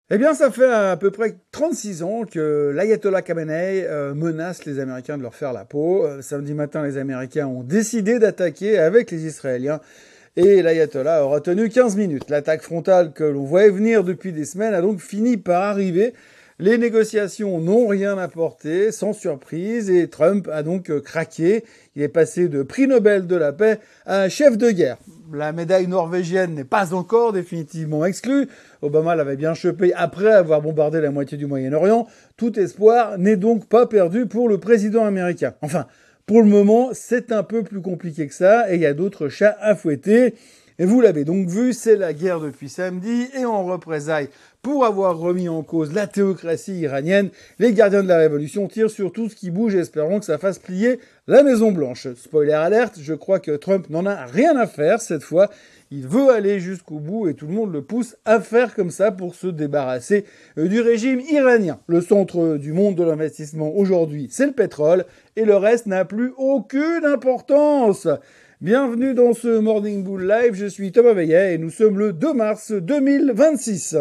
Eh bien, ça fait à peu près 36 ans que l'ayatollah Khamenei menace les Américains de leur faire la peau. Samedi matin, les Américains ont décidé d'attaquer avec les Israéliens et l'ayatollah aura tenu 15 minutes. L'attaque frontale que l'on voyait venir depuis des semaines a donc fini par arriver. Les négociations n'ont rien apporté, sans surprise, et Trump a donc craqué. Il est passé de prix Nobel de la paix à chef de guerre. La médaille norvégienne n'est pas encore définitivement exclue. Obama l'avait bien chopé après avoir bombardé la moitié du Moyen-Orient. Tout espoir n'est donc pas perdu pour le président américain. Enfin, pour le moment, c'est un peu plus compliqué que ça, et il y a d'autres chats à fouetter. Et vous l'avez donc vu, c'est la guerre depuis samedi, et en représailles pour avoir remis en cause la théocratie iranienne, les gardiens de la révolution tirent sur tout ce qui bouge, espérant que ça fasse plier la Maison Blanche. Spoiler alerte, je crois que Trump n'en a rien à faire cette fois. Il veut aller jusqu'au bout et tout le monde le pousse à faire comme ça pour se débarrasser du régime iranien. Le centre du monde de l'investissement aujourd'hui, c'est le pétrole, et le reste n'a plus aucune importance. Bienvenue dans ce Morning Bull Live, je suis Thomas Veillet et nous sommes le 2 mars 2026.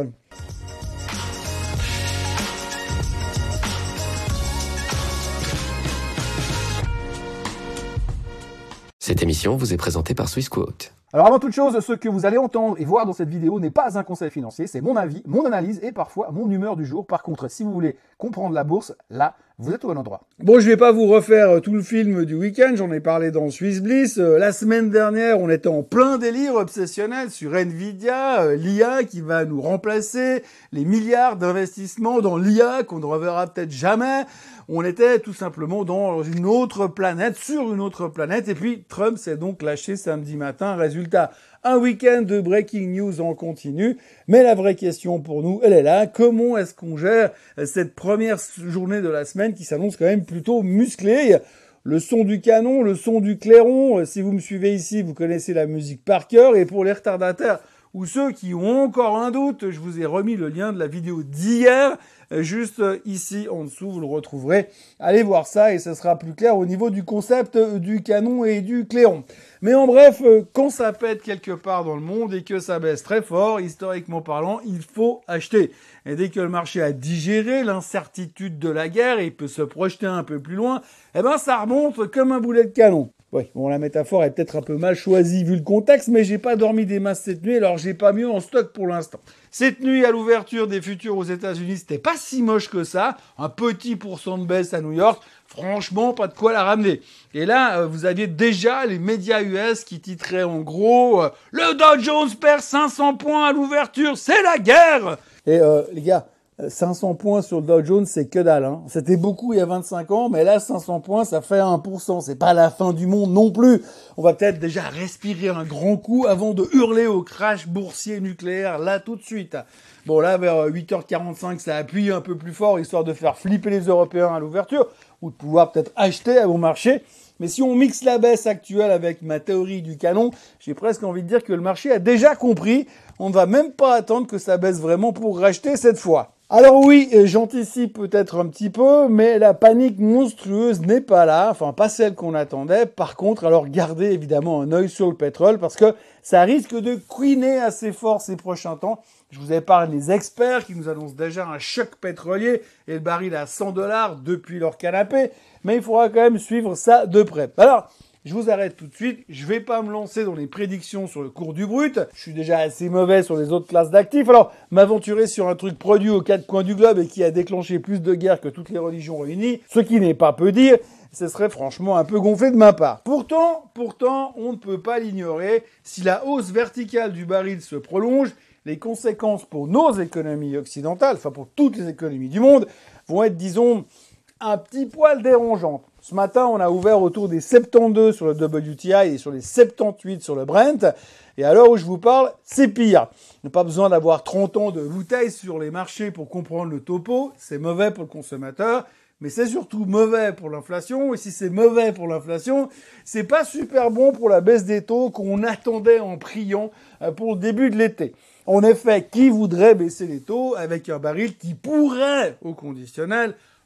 Cette émission vous est présentée par Swissquote. Alors avant toute chose, ce que vous allez entendre et voir dans cette vidéo n'est pas un conseil financier, c'est mon avis, mon analyse et parfois mon humeur du jour. Par contre, si vous voulez comprendre la bourse, là, vous êtes au bon endroit. Bon, je vais pas vous refaire tout le film du week-end, j'en ai parlé dans Swiss Bliss. La semaine dernière, on était en plein délire obsessionnel sur Nvidia, l'IA qui va nous remplacer, les milliards d'investissements dans l'IA qu'on ne reverra peut-être jamais. On était tout simplement dans une autre planète, sur une autre planète, et puis Trump s'est donc lâché samedi matin. Résultat, un week-end de breaking news en continu. Mais la vraie question pour nous, elle est là. Comment est-ce qu'on gère cette première journée de la semaine qui s'annonce quand même plutôt musclée ? Le son du canon, le son du clairon. Si vous me suivez ici, vous connaissez la musique par cœur. Et pour les retardataires ou ceux qui ont encore un doute, je vous ai remis le lien de la vidéo d'hier. Juste ici en dessous, vous le retrouverez. Allez voir ça et ça sera plus clair au niveau du concept du canon et du clairon. Mais en bref, quand ça pète quelque part dans le monde et que ça baisse très fort, historiquement parlant, il faut acheter. Et dès que le marché a digéré l'incertitude de la guerre et il peut se projeter un peu plus loin, eh ben ça remonte comme un boulet de canon. Oui, bon, la métaphore est peut-être un peu mal choisie vu le contexte, mais j'ai pas dormi des masses cette nuit, alors j'ai pas mieux en stock pour l'instant. Cette nuit, à l'ouverture des futurs aux États-Unis, c'était pas si moche que ça. Un petit pourcent de baisse à New York. Franchement, pas de quoi la ramener. Et là, vous aviez déjà les médias US qui titraient en gros le Dow Jones perd 500 points à l'ouverture, c'est la guerre. Et les gars, 500 points sur le Dow Jones, c'est que dalle. Hein. C'était beaucoup il y a 25 ans, mais là, 500 points, ça fait 1%. C'est pas la fin du monde non plus. On va peut-être déjà respirer un grand coup avant de hurler au crash boursier nucléaire, là, tout de suite. Bon, là, vers 8h45, ça appuie un peu plus fort, histoire de faire flipper les Européens à l'ouverture, ou de pouvoir peut-être acheter à bon marché. Mais si on mixe la baisse actuelle avec ma théorie du canon, j'ai presque envie de dire que le marché a déjà compris. On ne va même pas attendre que ça baisse vraiment pour racheter cette fois. Alors oui, j'anticipe peut-être un petit peu, mais la panique monstrueuse n'est pas là, enfin pas celle qu'on attendait. Par contre, alors gardez évidemment un œil sur le pétrole parce que ça risque de couiner assez fort ces prochains temps. Je vous épargne les experts qui nous annoncent déjà un choc pétrolier et le baril à $100 depuis leur canapé, mais il faudra quand même suivre ça de près. Alors, je vous arrête tout de suite. Je vais pas me lancer dans les prédictions sur le cours du brut. Je suis déjà assez mauvais sur les autres classes d'actifs. Alors, m'aventurer sur un truc produit aux quatre coins du globe et qui a déclenché plus de guerres que toutes les religions réunies, ce qui n'est pas peu dire, ce serait franchement un peu gonflé de ma part. Pourtant, on ne peut pas l'ignorer. Si la hausse verticale du baril se prolonge, les conséquences pour nos économies occidentales, enfin pour toutes les économies du monde, vont être, disons, un petit poil dérangeantes. Ce matin, on a ouvert autour des 72 sur le WTI et sur les 78 sur le Brent. Et à l'heure où je vous parle, c'est pire. Il n'y a pas besoin d'avoir 30 ans de bouteilles sur les marchés pour comprendre le topo. C'est mauvais pour le consommateur, mais c'est surtout mauvais pour l'inflation. Et si c'est mauvais pour l'inflation, c'est pas super bon pour la baisse des taux qu'on attendait en priant pour le début de l'été. En effet, qui voudrait baisser les taux avec un baril qui pourrait, au conditionnel,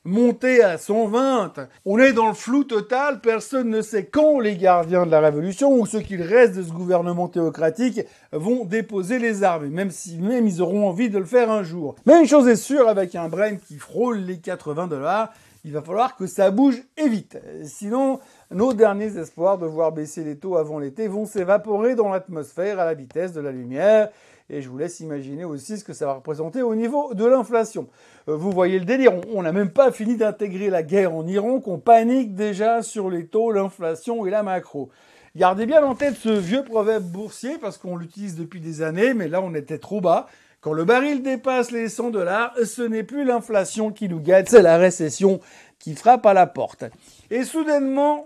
monter à 120. On est dans le flou total, personne ne sait quand les gardiens de la révolution ou ceux qu'il reste de ce gouvernement théocratique vont déposer les armes, même si ils auront envie de le faire un jour. Mais une chose est sûre, avec un Brent qui frôle les 80$, il va falloir que ça bouge et vite. Sinon, nos derniers espoirs de voir baisser les taux avant l'été vont s'évaporer dans l'atmosphère à la vitesse de la lumière. Et je vous laisse imaginer aussi ce que ça va représenter au niveau de l'inflation. Vous voyez le délire, on n'a même pas fini d'intégrer la guerre en Iran, qu'on panique déjà sur les taux, l'inflation et la macro. Gardez bien en tête ce vieux proverbe boursier, parce qu'on l'utilise depuis des années, mais là on était trop bas. Quand le baril dépasse les 100$, ce n'est plus l'inflation qui nous guette, c'est la récession qui frappe à la porte. Et soudainement,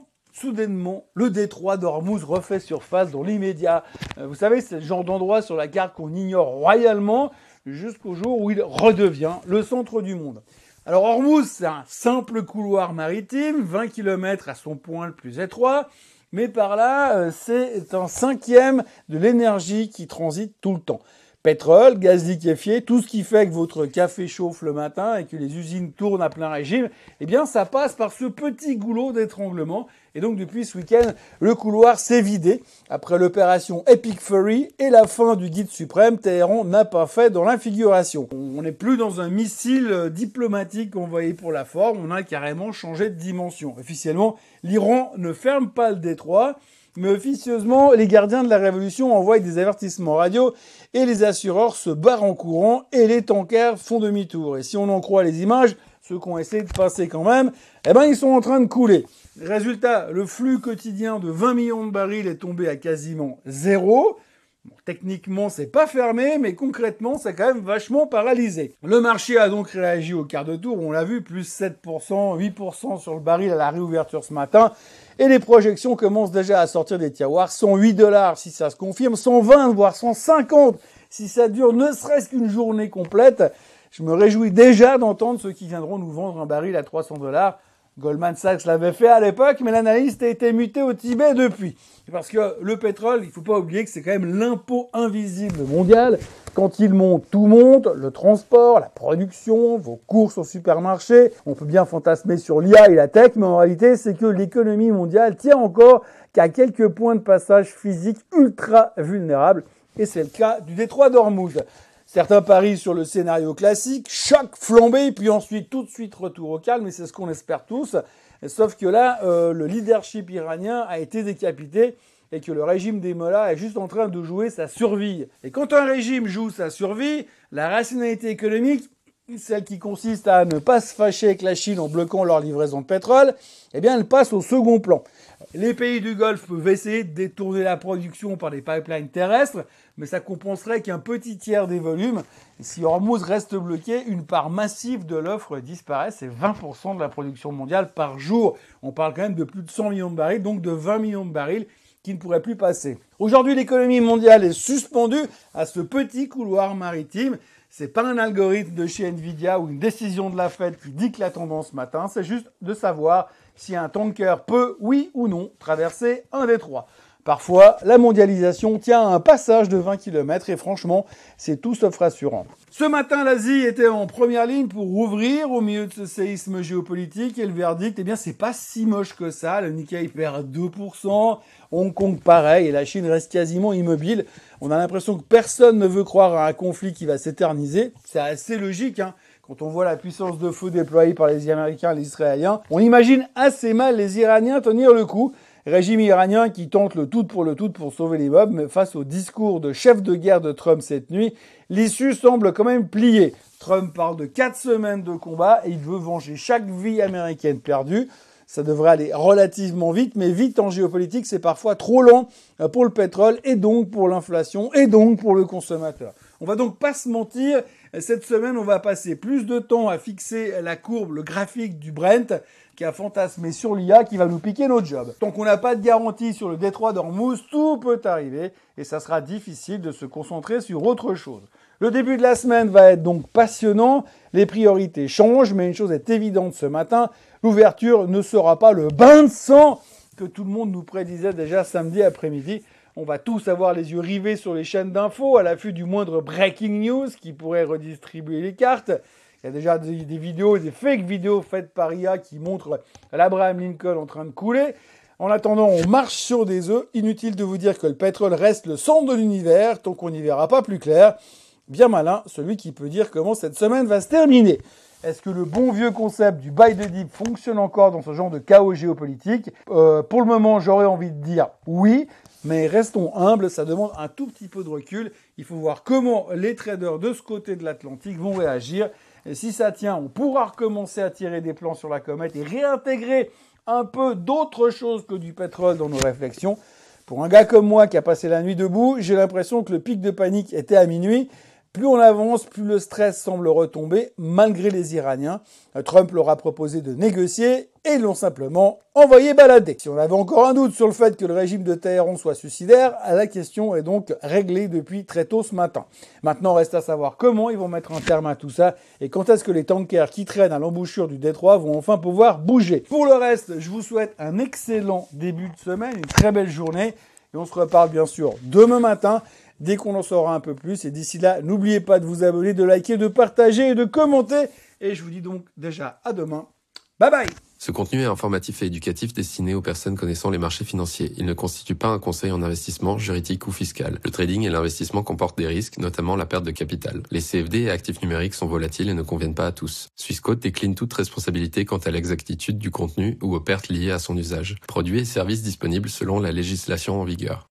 le détroit d'Ormuz refait surface dans l'immédiat. Vous savez, c'est le genre d'endroit sur la carte qu'on ignore royalement jusqu'au jour où il redevient le centre du monde. Alors Ormuz, c'est un simple couloir maritime, 20 km à son point le plus étroit, mais par là, c'est un cinquième de l'énergie qui transite tout le temps. Pétrole, gaz liquéfié, tout ce qui fait que votre café chauffe le matin et que les usines tournent à plein régime, eh bien ça passe par ce petit goulot d'étranglement. Et donc depuis ce week-end, le couloir s'est vidé. Après l'opération Epic Fury et la fin du guide suprême, Téhéran n'a pas fait dans l'infiguration. On n'est plus dans un missile diplomatique envoyé pour la forme, on a carrément changé de dimension. Officiellement, l'Iran ne ferme pas le détroit. Mais officieusement, les gardiens de la révolution envoient des avertissements radio et les assureurs se barrent en courant et les tankers font demi-tour. Et si on en croit les images, ceux qui ont essayé de passer quand même, eh ben ils sont en train de couler. Résultat, le flux quotidien de 20 millions de barils est tombé à quasiment zéro. Bon, techniquement, c'est pas fermé, mais concrètement, c'est quand même vachement paralysé. Le marché a donc réagi au quart de tour. On l'a vu, plus 7%, 8% sur le baril à la réouverture ce matin. Et les projections commencent déjà à sortir des tiroirs. 108$ si ça se confirme, 120 voire 150 si ça dure ne serait-ce qu'une journée complète. Je me réjouis déjà d'entendre ceux qui viendront nous vendre un baril à 300$. Goldman Sachs l'avait fait à l'époque, mais l'analyste a été muté au Tibet depuis. Parce que le pétrole, il faut pas oublier que c'est quand même l'impôt invisible mondial. Quand il monte, tout monte, le transport, la production, vos courses au supermarché. On peut bien fantasmer sur l'IA et la tech, mais en réalité, c'est que l'économie mondiale tient encore qu'à quelques points de passage physiques ultra vulnérables. Et c'est le cas du détroit d'Ormuz. Certains parient sur le scénario classique, choc, flambée, puis ensuite tout de suite retour au calme, et c'est ce qu'on espère tous. Sauf que là, le leadership iranien a été décapité et que le régime des mollahs est juste en train de jouer sa survie. Et quand un régime joue sa survie, la rationalité économique, celle qui consiste à ne pas se fâcher avec la Chine en bloquant leur livraison de pétrole, eh bien elle passe au second plan. Les pays du Golfe peuvent essayer de détourner la production par des pipelines terrestres, mais ça compenserait qu'un petit tiers des volumes. Si Hormuz reste bloqué, une part massive de l'offre disparaît. C'est 20% de la production mondiale par jour. On parle quand même de plus de 100 millions de barils, donc de 20 millions de barils qui ne pourraient plus passer. Aujourd'hui, l'économie mondiale est suspendue à ce petit couloir maritime. C'est pas un algorithme de chez Nvidia ou une décision de la Fed qui dicte la tendance ce matin. C'est juste de savoir si un tanker peut, oui ou non, traverser un détroit. Parfois, la mondialisation tient à un passage de 20 km et franchement, c'est tout sauf rassurant. Ce matin, l'Asie était en première ligne pour rouvrir au milieu de ce séisme géopolitique et le verdict, eh bien, c'est pas si moche que ça. Le Nikkei perd 2%, Hong Kong pareil et la Chine reste quasiment immobile. On a l'impression que personne ne veut croire à un conflit qui va s'éterniser. C'est assez logique, hein. Quand on voit la puissance de feu déployée par les Américains et les Israéliens, on imagine assez mal les Iraniens tenir le coup. Régime iranien qui tente le tout pour sauver les mobs, mais face au discours de chef de guerre de Trump cette nuit, l'issue semble quand même pliée. Trump parle de 4 semaines de combat et il veut venger chaque vie américaine perdue. Ça devrait aller relativement vite, mais vite en géopolitique, c'est parfois trop lent pour le pétrole et donc pour l'inflation et donc pour le consommateur. On va donc pas se mentir, cette semaine, on va passer plus de temps à fixer la courbe, le graphique du Brent, qu'à fantasmer sur l'IA qui va nous piquer notre job. Tant qu'on n'a pas de garantie sur le détroit d'Ormuz, tout peut arriver et ça sera difficile de se concentrer sur autre chose. Le début de la semaine va être donc passionnant, les priorités changent, mais une chose est évidente ce matin, l'ouverture ne sera pas le bain de sang que tout le monde nous prédisait déjà samedi après-midi. On va tous avoir les yeux rivés sur les chaînes d'infos à l'affût du moindre breaking news qui pourrait redistribuer les cartes. Il y a déjà des vidéos, des fake vidéos faites par IA qui montrent l'Abraham Lincoln en train de couler. En attendant, on marche sur des œufs. Inutile de vous dire que le pétrole reste le centre de l'univers tant qu'on n'y verra pas plus clair. Bien malin, celui qui peut dire comment cette semaine va se terminer. Est-ce que le bon vieux concept du buy the dip fonctionne encore dans ce genre de chaos géopolitique ? Pour le moment, j'aurais envie de dire oui, mais restons humbles, ça demande un tout petit peu de recul. Il faut voir comment les traders de ce côté de l'Atlantique vont réagir. Et si ça tient, on pourra recommencer à tirer des plans sur la comète et réintégrer un peu d'autres choses que du pétrole dans nos réflexions. Pour un gars comme moi qui a passé la nuit debout, j'ai l'impression que le pic de panique était à minuit. Plus on avance, plus le stress semble retomber, malgré les Iraniens. Trump leur a proposé de négocier et ils l'ont simplement envoyé balader. Si on avait encore un doute sur le fait que le régime de Téhéran soit suicidaire, la question est donc réglée depuis très tôt ce matin. Maintenant, reste à savoir comment ils vont mettre un terme à tout ça et quand est-ce que les tankers qui traînent à l'embouchure du détroit vont enfin pouvoir bouger. Pour le reste, je vous souhaite un excellent début de semaine, une très belle journée et on se reparle bien sûr demain matin. Dès qu'on en saura un peu plus. Et d'ici là, n'oubliez pas de vous abonner, de liker, de partager et de commenter. Et je vous dis donc déjà à demain. Bye bye. Ce contenu est informatif et éducatif destiné aux personnes connaissant les marchés financiers. Il ne constitue pas un conseil en investissement, juridique ou fiscal. Le trading et l'investissement comportent des risques, notamment la perte de capital. Les CFD et actifs numériques sont volatiles et ne conviennent pas à tous. Swissquote décline toute responsabilité quant à l'exactitude du contenu ou aux pertes liées à son usage. Produits et services disponibles selon la législation en vigueur.